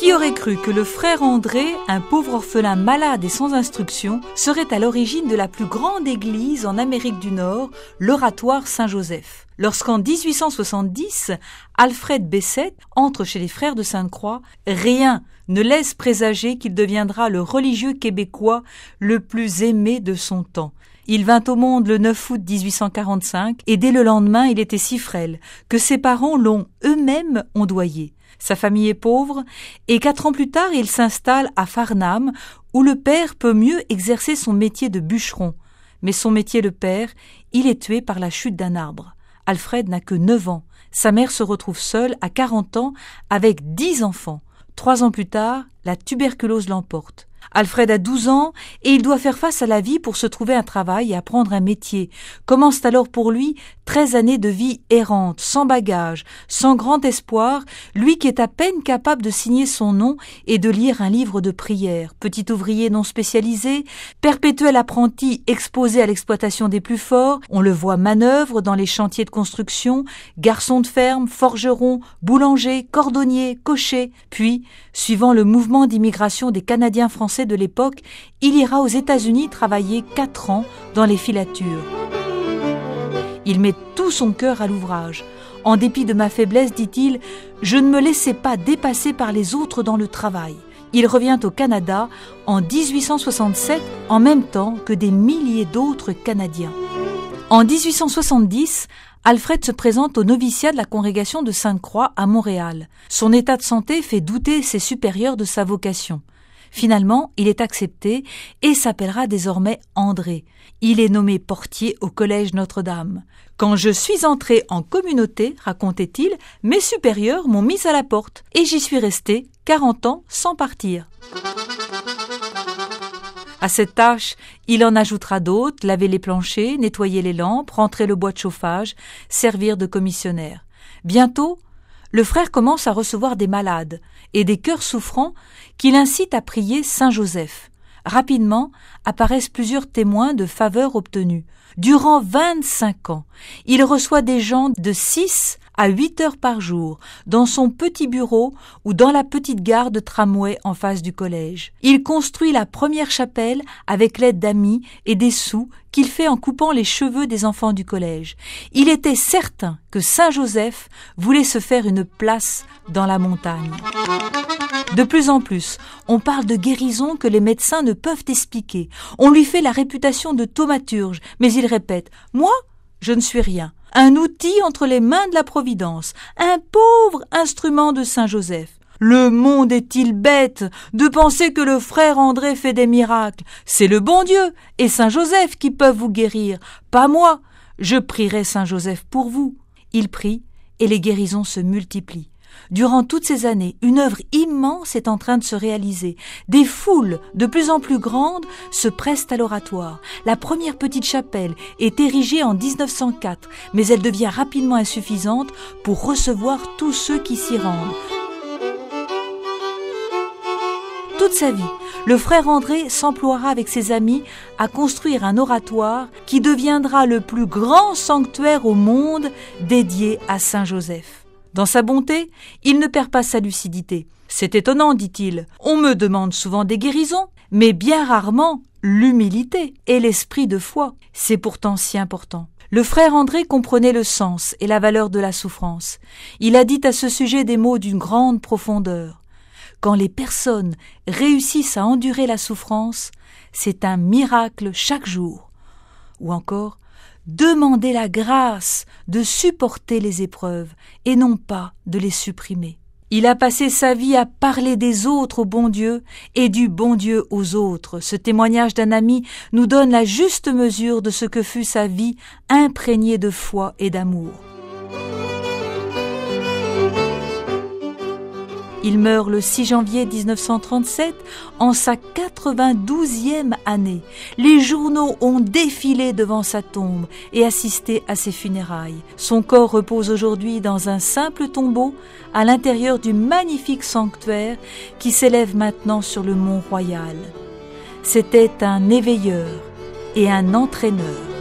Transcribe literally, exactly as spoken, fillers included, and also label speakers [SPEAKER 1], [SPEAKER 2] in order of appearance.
[SPEAKER 1] Qui aurait cru que le frère André, un pauvre orphelin malade et sans instruction, serait à l'origine de la plus grande église en Amérique du Nord, l'Oratoire Saint-Joseph. Lorsqu'en dix-huit cent soixante-dix, Alfred Bessette entre chez les frères de Sainte-Croix, rien ne laisse présager qu'il deviendra le religieux québécois le plus aimé de son temps. Il vint au monde le neuf août dix-huit cent quarante-cinq et dès le lendemain, il était si frêle que ses parents l'ont eux-mêmes ondoyé. Sa famille est pauvre et quatre ans plus tard, il s'installe à Farnham où le père peut mieux exercer son métier de bûcheron. Mais son métier de père, il est tué par la chute d'un arbre. Alfred n'a que neuf ans. Sa mère se retrouve seule à quarante ans avec dix enfants. Trois ans plus tard, la tuberculose l'emporte. Alfred a douze ans et il doit faire face à la vie pour se trouver un travail et apprendre un métier. Commencent alors pour lui treize années de vie errante, sans bagage, sans grand espoir, lui qui est à peine capable de signer son nom et de lire un livre de prière. Petit ouvrier non spécialisé, perpétuel apprenti exposé à l'exploitation des plus forts, on le voit manœuvre dans les chantiers de construction, garçon de ferme, forgeron, boulanger, cordonnier, cocher. Puis, suivant le mouvement d'immigration des Canadiens français de l'époque, il ira aux États-Unis travailler quatre ans dans les filatures. Il met tout son cœur à l'ouvrage. En dépit de ma faiblesse, dit-il, je ne me laissais pas dépasser par les autres dans le travail. Il revient au Canada en dix-huit cent soixante-sept, en même temps que des milliers d'autres Canadiens. En dix-huit cent soixante-dix, Alfred se présente au noviciat de la congrégation de Sainte-Croix à Montréal. Son état de santé fait douter ses supérieurs de sa vocation. Finalement, il est accepté et s'appellera désormais André. Il est nommé portier au collège Notre-Dame. Quand je suis entré en communauté, racontait-il, mes supérieurs m'ont mis à la porte et j'y suis resté quarante ans sans partir. À cette tâche, il en ajoutera d'autres, laver les planchers, nettoyer les lampes, rentrer le bois de chauffage, servir de commissionnaire. Bientôt, le frère commence à recevoir des malades et des cœurs souffrants qui l'incitent à prier Saint Joseph. Rapidement apparaissent plusieurs témoins de faveurs obtenues. Durant vingt-cinq ans, il reçoit des gens de six à huit heures par jour, dans son petit bureau ou dans la petite gare de tramway en face du collège. Il construit la première chapelle avec l'aide d'amis et des sous qu'il fait en coupant les cheveux des enfants du collège. Il était certain que Saint Joseph voulait se faire une place dans la montagne. De plus en plus, on parle de guérison que les médecins ne peuvent expliquer. On lui fait la réputation de thaumaturge, mais il répète « Moi, je ne suis rien. Un outil entre les mains de la Providence, un pauvre instrument de Saint Joseph. Le monde est-il bête de penser que le frère André fait des miracles? C'est le bon Dieu et Saint Joseph qui peuvent vous guérir, pas moi. Je prierai Saint Joseph pour vous. » Il prie et les guérisons se multiplient. Durant toutes ces années, une œuvre immense est en train de se réaliser. Des foules de plus en plus grandes se pressent à l'oratoire. La première petite chapelle est érigée en dix-neuf cent quatre, mais elle devient rapidement insuffisante pour recevoir tous ceux qui s'y rendent. Toute sa vie, le frère André s'emploiera avec ses amis à construire un oratoire qui deviendra le plus grand sanctuaire au monde dédié à Saint Joseph. Dans sa bonté, il ne perd pas sa lucidité. C'est étonnant, dit-il. On me demande souvent des guérisons, mais bien rarement l'humilité et l'esprit de foi. C'est pourtant si important. Le frère André comprenait le sens et la valeur de la souffrance. Il a dit à ce sujet des mots d'une grande profondeur. Quand les personnes réussissent à endurer la souffrance, c'est un miracle chaque jour. Ou encore, demandez la grâce de supporter les épreuves et non pas de les supprimer. Il a passé sa vie à parler des autres au bon Dieu et du bon Dieu aux autres. Ce témoignage d'un ami nous donne la juste mesure de ce que fut sa vie imprégnée de foi et d'amour. Il meurt le six janvier dix-neuf cent trente-sept en sa quatre-vingt-douzième année. Les journaux ont défilé devant sa tombe et assisté à ses funérailles. Son corps repose aujourd'hui dans un simple tombeau à l'intérieur du magnifique sanctuaire qui s'élève maintenant sur le Mont Royal. C'était un éveilleur et un entraîneur.